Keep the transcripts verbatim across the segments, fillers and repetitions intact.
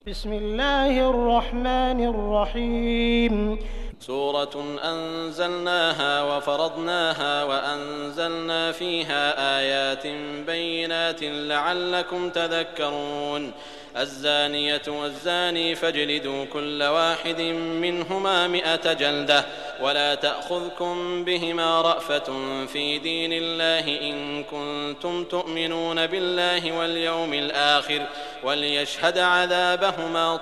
بسم الله الرحمن الرحيم. سورة أنزلناها وفرضناها وأنزلنا فيها آيات بينات لعلكم تذكرون. الزانية والزاني فاجلدوا كل واحد منهما مئة جلدة ولا تأخذكم بهما رأفة في دين الله إن كنتم تؤمنون بالله واليوم الآخر وليشهد عذابهما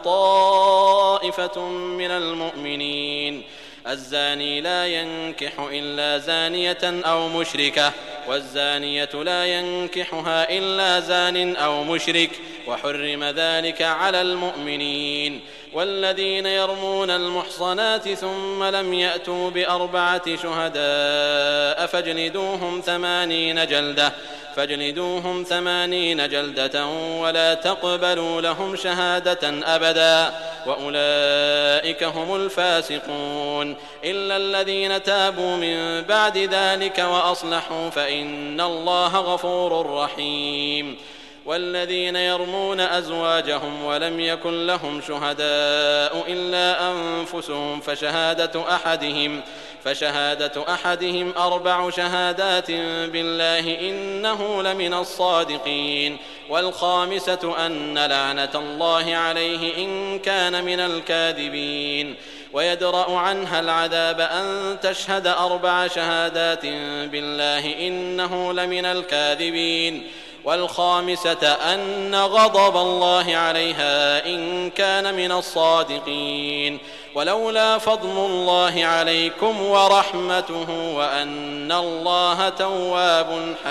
طائفة من المؤمنين. الزاني لا ينكح إلا زانية أو مشركة والزانية لا ينكحها إلا زان أو مشرك وحرم ذلك على المؤمنين. والذين يرمون المحصنات ثم لم يأتوا بأربعة شهداء فاجلدوهم ثمانين جلدة فاجلدوهم ثمانين جلدة ولا تقبلوا لهم شهادة أبدا وأولئك هم الفاسقون إلا الذين تابوا من بعد ذلك وأصلحوا فإن الله غفور رحيم. والذين يرمون أزواجهم ولم يكن لهم شهداء إلا أنفسهم فشهادة أحدهم فشهادة أحدهم أربع شهادات بالله إنه لمن الصادقين. والخامسة أن لعنة الله عليه إن كان من الكاذبين. ويدرأ عنها العذاب أن تشهد أربع شهادات بالله إنه لمن الكاذبين. والخامسة أن غضب الله عليها إن كان من الصادقين. ولولا فضل الله عليكم ورحمته وأن الله تواب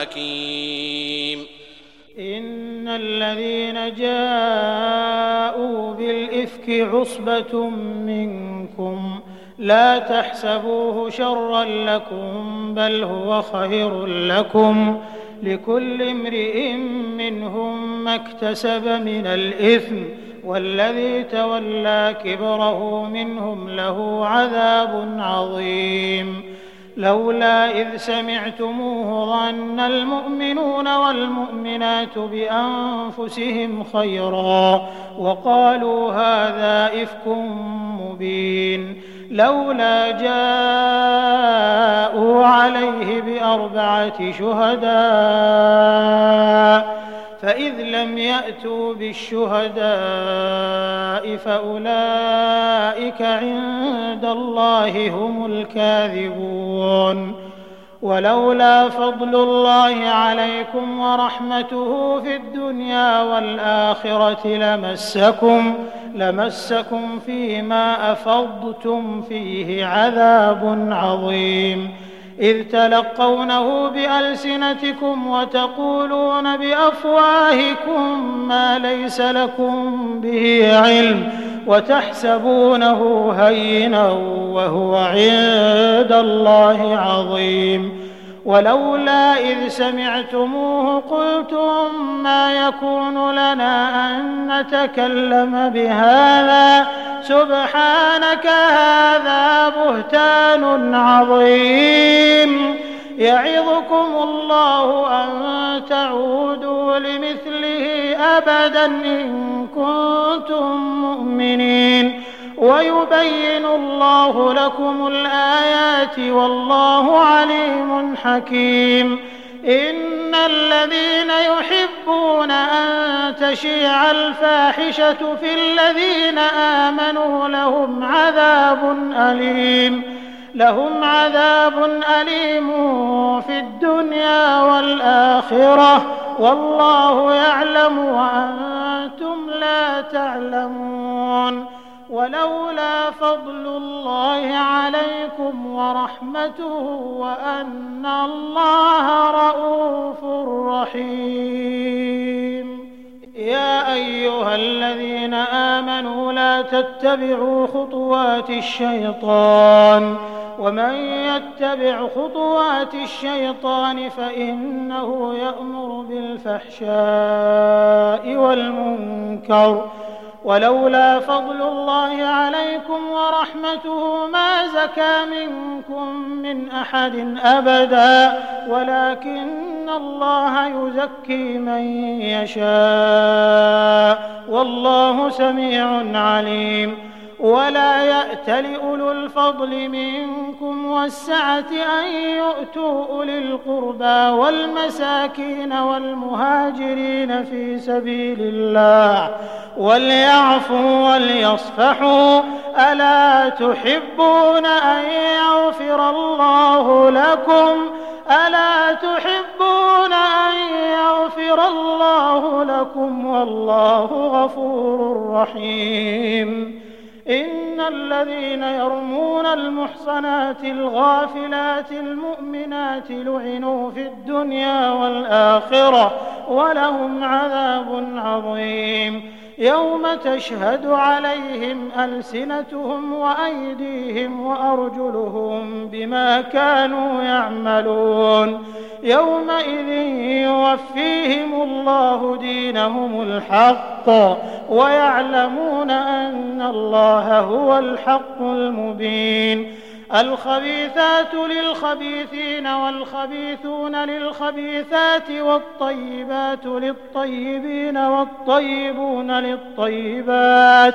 حكيم. إن الذين جاءوا بالإفك عصبة منكم لا تحسبوه شرا لكم بل هو خير لكم لكل امرئ منهم ما اكتسب من الإثم والذي تولى كبره منهم له عذاب عظيم. لولا إذ سمعتموه ظن المؤمنون والمؤمنات بأنفسهم خيرا وقالوا هذا إفك مبين. لولا جاءوا عليه بأربعة شهداء فإذ لم يأتوا بالشهداء فأولئك عند الله هم الكاذبون. ولولا فضل الله عليكم ورحمته في الدنيا والآخرة لمسكم لمسكم فيما أفضتم فيه عذاب عظيم. إذ تلقونه بألسنتكم وتقولون بأفواهكم ما ليس لكم به علم وتحسبونه هينا وهو عند الله عظيم. ولولا إذ سمعتموه قلتم ما يكون لنا أن نتكلم بهذا سبحانك هذا بهتان عظيم. يعظكم الله أن تعودوا لمثله أبدا إن كنتم مؤمنين ويبين الله لكم الآيات والله عليم حكيم. إن الذين يحبون أن تشيع الفاحشة في الذين آمنوا لهم عذاب أليم لهم عذاب أليم في الدنيا والآخرة والله يعلم وأنتم لا تعلمون. ولولا فضل الله عليكم ورحمته وأن الله رءوف رحيم. يا أيها الذين آمنوا لا تتبعوا خطوات الشيطان ومن يتبع خطوات الشيطان فإنه يأمر بالفحشاء والمنكر ولولا فضل الله عليكم ورحمته ما زكى منكم من أحد أبدا ولكن الله يزكي من يشاء والله سميع عليم. ولا يأت لأولو الفضل منكم والسعة أن يؤتوا أولي القربى والمساكين والمهاجرين في سبيل الله وليعفوا وليصفحوا ألا تحبون أن يغفر الله لكم ألا تحبون أن يغفر الله لكم والله غفور رحيم. إن الذين يرمون المحصنات الغافلات المؤمنات لعنوا في الدنيا والآخرة ولهم عذاب عظيم يوم تشهد عليهم ألسنتهم وأيديهم وأرجلهم بما كانوا يعملون يومئذ يوفيهم الله دينهم الحق ويعلمون أن الله هو الحق المبين. الخبيثات للخبيثين والخبيثون للخبيثات والطيبات للطيبين والطيبون للطيبات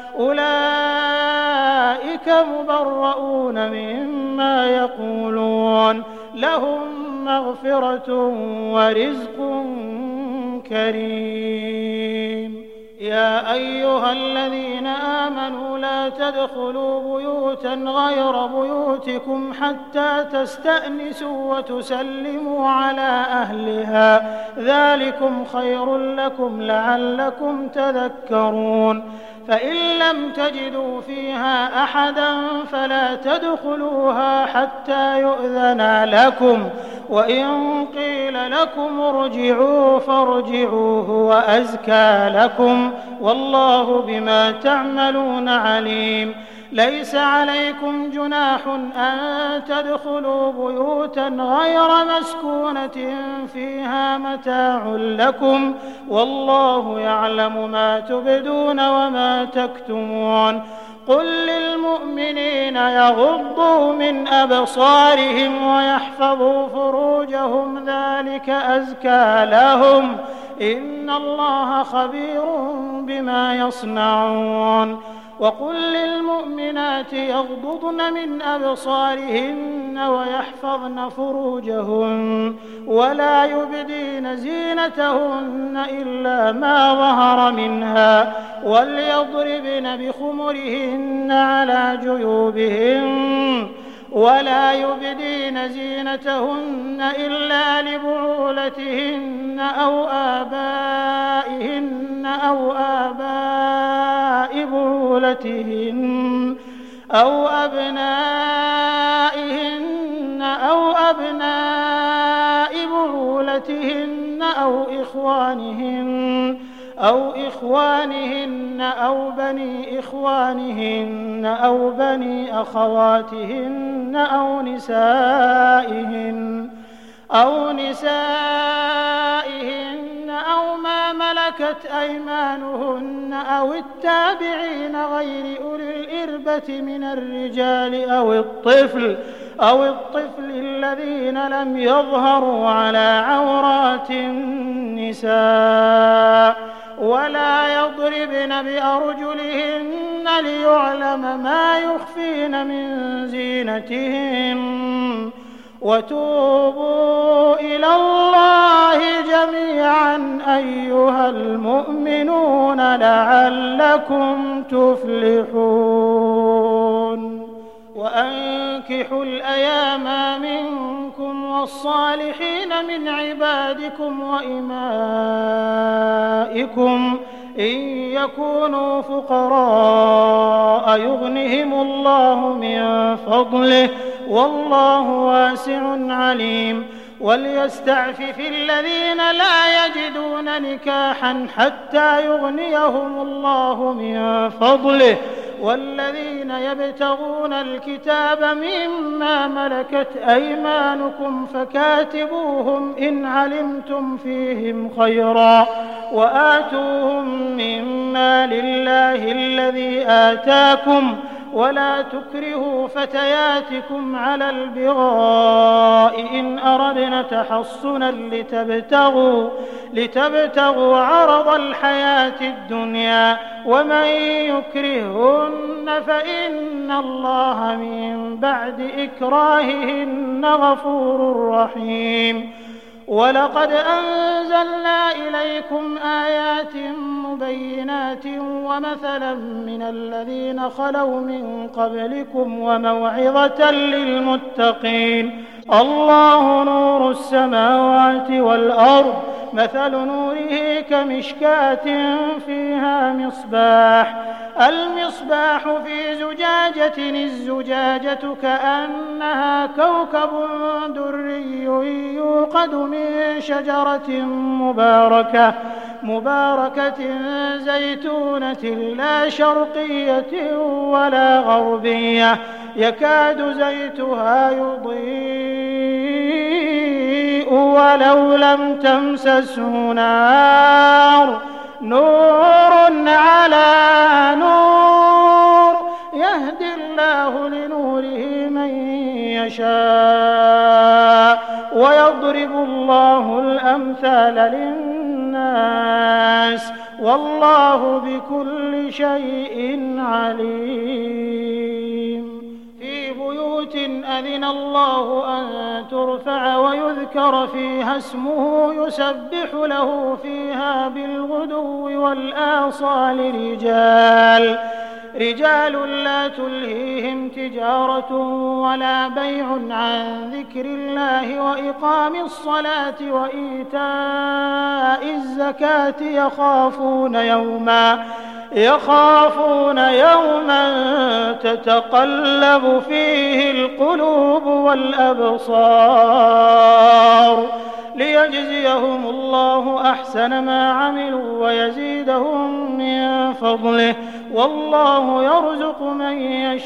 أولئك مبرؤون مما يقولون لهم مغفرة ورزق كريم. يا أيها الذين آمنوا لا تدخلوا بيوتا غير بيوتكم حتى تستأنسوا وتسلموا على أهلها ذلكم خير لكم لعلكم تذكرون. فإن لم تجدوا فيها أحدا فلا تدخلوها حتى يؤذن لكم وإن قيل لكم ارجعوا فارجعوا هو أزكى لكم والله بما تعملون عليم. ليس عليكم جناح أن تدخلوا بيوتا غير مسكونة فيها متاع لكم والله يعلم ما تبدون وما تكتمون. قل للمؤمنين يغضوا من أبصارهم ويحفظوا فروجهم ذلك أزكى لهم إن الله خبير بما يصنعون. وقل للمؤمنات يغضضن من أبصارهن ويحفظن فروجهن ولا يبدين زينتهن إلا ما ظهر منها وليضربن بخمرهن على جيوبهن ولا يبدين زينتهن إلا لبعولتهن أو آبائهن أو آباء بعولتهن أو أبنائهن أو أبناء بعولتهن أو إخوانهن أو إخوانهن أو بني إخوانهن أو بني أخواتهن أو نسائهن أو نسائهن أو ما ملكت أيمانهن أو التابعين غير أولي الإربة من الرجال أو الطفل أو الطفل الذين لم يظهروا على عورات النساء ولا يضربن بأرجلهن ليعلم ما يخفين من زينتهن وتوبوا إلى الله جميعا أيها المؤمنون لعلكم تفلحون. وأنكحوا الأيام منكم والصالحين من عبادكم وإمائكم إن يكونوا فقراء يغنهم الله من فضله والله واسع عليم. وليستعفف الذين لا يجدون نكاحا حتى يغنيهم الله من فضله والذين يبتغون الكتاب مما ملكت أيمانكم فكاتبوهم إن علمتم فيهم خيرا وآتوهم مما لله الذي آتاكم ولا تكرهوا فتياتكم على البغاء إن أردنا تحصنا لتبتغوا, لتبتغوا عرض الحياة الدنيا ومن يكرهن فإن الله من بعد إكراههن غفور رحيم. ولقد أنزلنا إليكم آيات مبينات ومثلا من الذين خلوا من قبلكم وموعظة للمتقين. الله نور السماوات والأرض مثل نوره كمشكاة فيها مصباح المصباح في زجاجة الزجاجة كأنها كوكب دري يوقد من شجرة مباركة مباركة زيتونة لا شرقية ولا غربية يكاد زيتها يضيء ولو لم تمسسه نار نور على نور يهدي الله لنوره من يشاء ويضرب الله الأمثال للناس والله بكل شيء عليم. في بيوت أذن الله أن ترفع ويذكر فيها اسمه يسبح له فيها بالغدو والآصال رجال رجال لا تلهيهم تجارة ولا بيع عن ذكر الله وإقام الصلاة وإيتاء الزكاة يخافون يوما يخافون يوما تتقلب فيه القلوب والأبصار ليجزيهم الله أحسن ما عملوا ويزيدهم من فضله والله يرزق من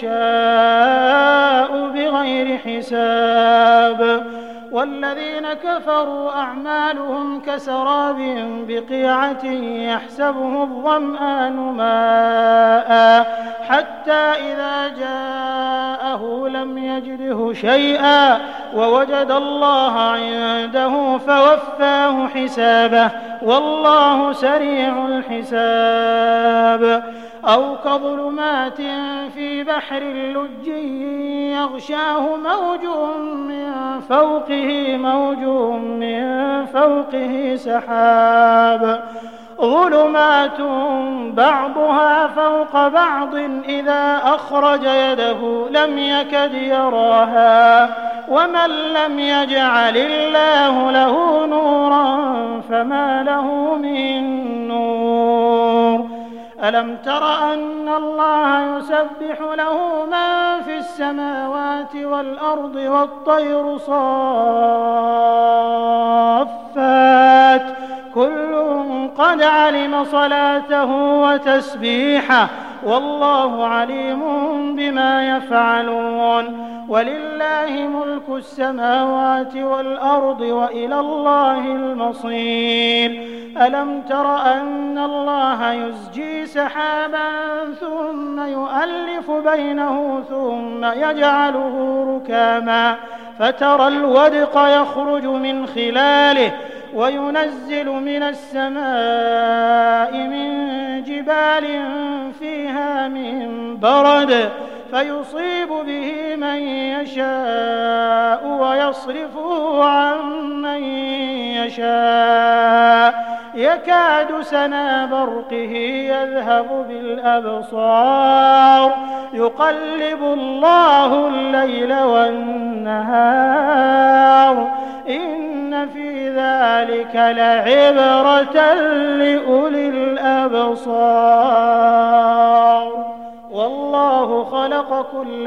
يشاء بغير حساب. والذين كفروا أعمالهم كسراب بقيعة يحسبه الظمآن ماء حتى إذا جاءه لم يجده شيئا ووجد الله عنده فوفاه حسابه والله سريع الحساب. أو كظلمات في بحر لج يغشاه موج من فوقه موج من فوقه سحاب ظلمات بعضها فوق بعض إذا أخرج يده لم يكد يراها ومن لم يجعل الله له نورا فما له من نور. ألم تر أن الله يسبح له من في السماوات والأرض والطير صافات كل قد علم صلاته وتسبيحه والله عليم بما يفعلون. ولله ملك السماوات والأرض وإلى الله المصير. ألم تر أن الله يزجي سحابا ثم يؤلف بينه ثم يجعله ركاما فترى الودق يخرج من خلاله وينزل من السماء من جبال فيها من برد فيصيب به من يشاء ويصرفه عن من يشاء يكاد سنا برقه يذهب بالأبصار يقلب الله الليل والنهار إن في ذلك لعبرة لأولي الأبصار. والله خلق كل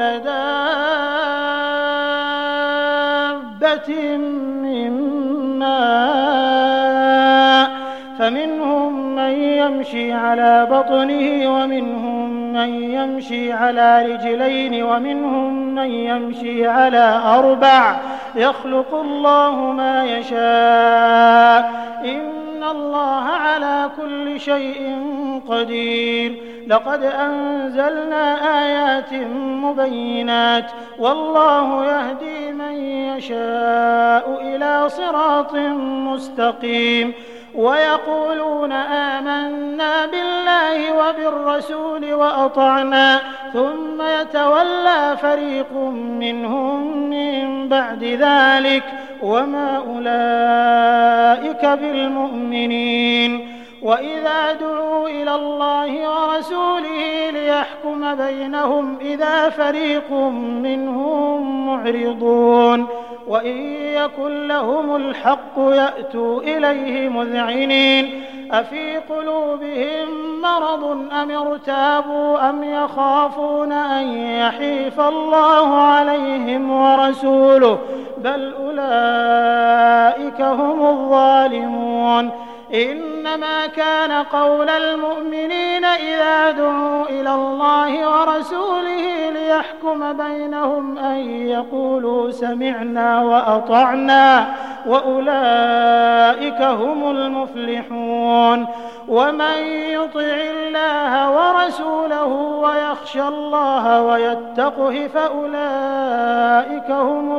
دابة من ماء فمنهم من يمشي على بطنه ومنهم من يمشي على رجلين ومنهم من يمشي على أربع يخلق الله ما يشاء إن الله على كل شيء قدير لقد أنزلنا آيات مبينات والله يهدي من يشاء إلى صراط مستقيم ويقولون آمنا بالله وبالرسول وأطعنا ثم يتولى فريق منهم من بعد ذلك وما أولئك بالمؤمنين وإذا دعوا إلى الله ورسوله ليحكم بينهم إذا فريق منهم معرضون وإن يكن لهم الحق يأتوا إليه مذعنين أفي قلوبهم مرض أم ارتابوا أم يخافون أن يحيف الله عليهم ورسوله بل أولئك هم الظالمون إنما كان قول المؤمنين إذا دعوا إلى الله ورسوله ليحكم بينهم أن يقولوا سمعنا وأطعنا وأولئك هم المفلحون ومن يطع الله ورسوله ويخشى الله ويتقه فأولئك هم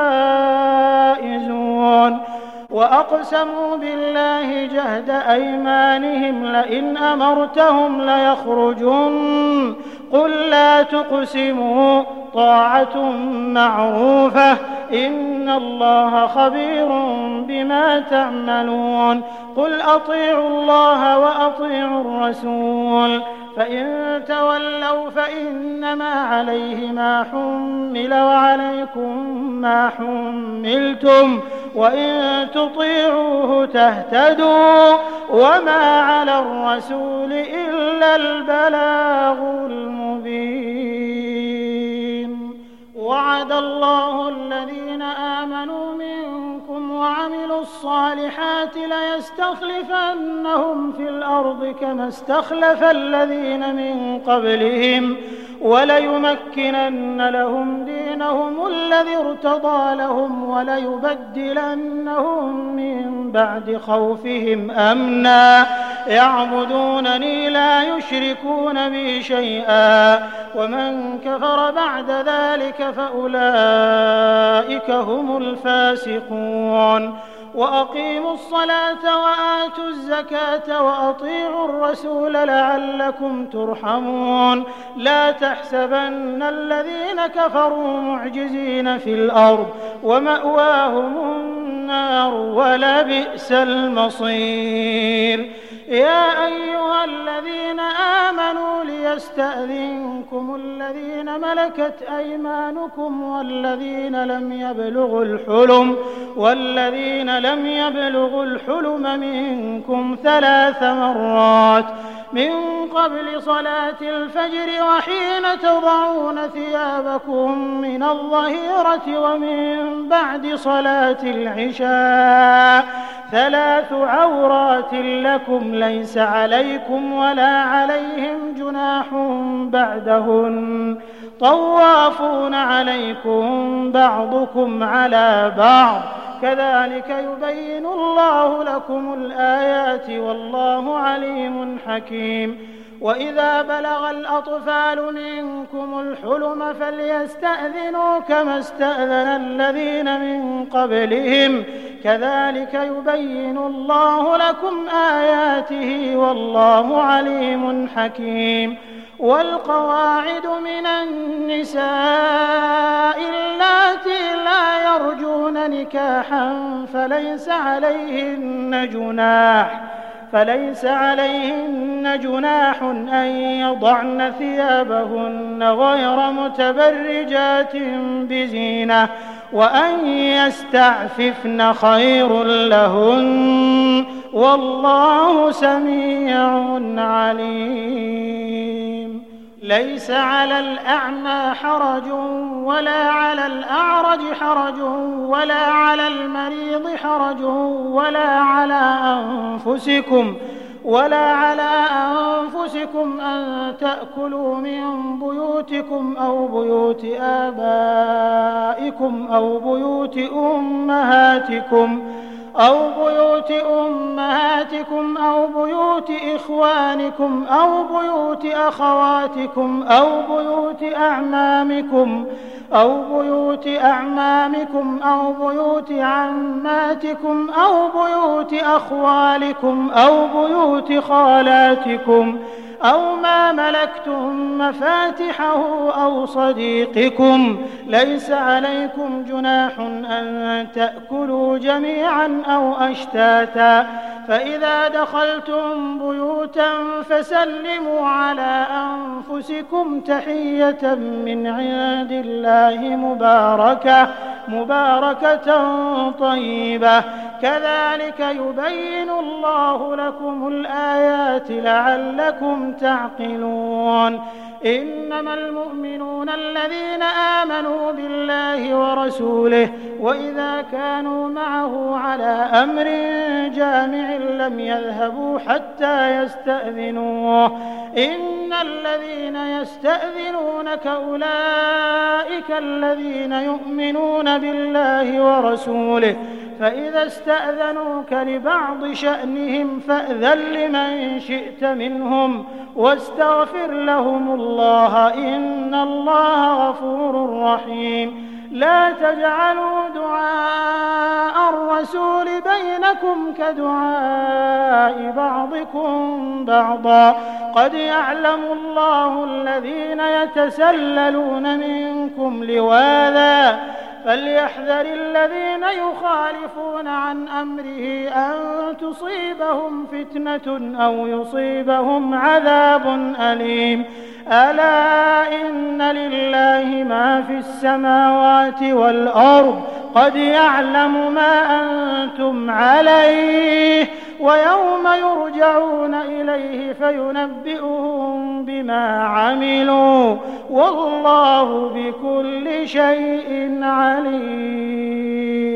الفائزون وأقسموا بالله جهد أيمانهم لئن أمرتهم ليخرجن قل لا تقسموا طاعة معروفة إن الله خبير بما تعملون قل أطيعوا الله وأطيعوا الرسول فإن تولوا فإنما عليه ما حمل وعليكم ما حملتم وإن تطيعوه تهتدوا وما على الرسول إلا البلاغ المبين وعد الله الذين آمنوا منكم وعملوا الصالحات ليستخلفنهم في الأرض كما استخلف الذين من قبلهم وليمكنن لهم دينهم الذي ارتضى لهم وليبدلنهم من بعد خوفهم أمنا يعبدونني لا يشركون بي شيئا ومن كفر بعد ذلك فأولئك هم الفاسقون وأقيموا الصلاة وآتوا الزكاة وأطيعوا الرسول لعلكم ترحمون لا تحسبن الذين كفروا معجزين في الأرض ومأواهم النار ولبئس المصير يا أيها الذين آمنوا ليستأذنكم الذين ملكت أيمانكم والذين لم يبلغوا الحلم والذين لم يبلغوا الحلم منكم ثلاث مرات من قبل صلاة الفجر وحين تضعون ثيابكم من الظهيرة ومن بعد صلاة العشاء ثلاث عورات لكم ليس عليكم ولا عليهم جناح بعدهن طوافون عليكم بعضكم على بعض كذلك يبين الله لكم الآيات والله عليم حكيم وإذا بلغ الأطفال منكم الحلم فليستأذنوا كما استأذن الذين من قبلهم كذلك يبين الله لكم آياته والله عليم حكيم والقواعد من النساء اللاتي لا يرجون نكاحا فليس عليهن جناح فليس عليهن جناح أن يضعن ثيابهن غير متبرجات بزينة وأن يستعففن خير لهن والله سميع عليم ليس على الأعمى حرج ولا على الأعرج حرج ولا على المريض حرج ولا على أنفسكم ولا على أنفسكم أن تأكلوا من بيوتكم أو بيوت آبائكم أو بيوت أمهاتكم أو بيوت أمهاتكم أو بيوت إخوانكم أو بيوت أخواتكم أو بيوت أعمامكم أو بيوت أعمامكم أو بيوت عماتكم أو بيوت أخوالكم أو بيوت خالاتكم أو ما ملكتم مفاتحه أو صديقكم. ليس عليكم جناح أن تأكلوا جميعا أو أشتاتا، فإذا دخلتم بيوتا فسلموا على أنفسكم تحية من عند الله مباركة مباركة طيبة، كذلك يبين الله لكم الآيات لعلكم تعقلون. إنما المؤمنون الذين آمنوا بالله ورسوله وإذا كانوا معه على أمر جامع لم يذهبوا حتى يستأذنوه. إن الذين يستأذنونك أولئك الذين يؤمنون بالله ورسوله، فإذا استأذنوك لبعض شأنهم فأذن لمن شئت منهم واستغفر لهم الله إن الله غفور رحيم. لا تجعلوا دعاء الرسول بينكم كدعاء بعضكم بعضا، قد يعلم الله الذين يتسللون منكم لواذا، فليحذر الذين يخالفون عن أمره أن تصيبهم فتنة أو يصيبهم عذاب أليم. ألا إن لله ما في السماوات والأرض، قد يعلم ما أنتم عليه، ويوم يرجعون إليه فينبئهم بما عملوا، والله بكل شيء عليم.